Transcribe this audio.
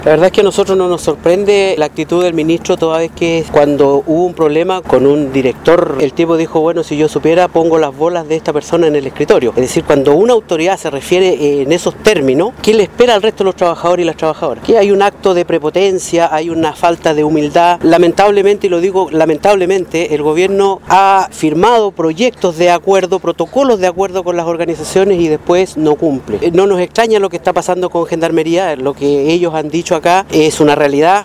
La verdad es que a nosotros no nos sorprende la actitud del ministro, toda vez que cuando hubo un problema con un director, el tipo dijo, bueno, si yo supiera, pongo las bolas de esta persona en el escritorio. Es decir, cuando una autoridad se refiere en esos términos, ¿qué le espera al resto de los trabajadores y las trabajadoras? Que hay un acto de prepotencia, hay una falta de humildad. Lamentablemente, y lo digo lamentablemente, el gobierno ha firmado proyectos de acuerdo, protocolos de acuerdo con las organizaciones y después no cumple. No nos extraña lo que está pasando con Gendarmería, lo que ellos han dicho acá es una realidad.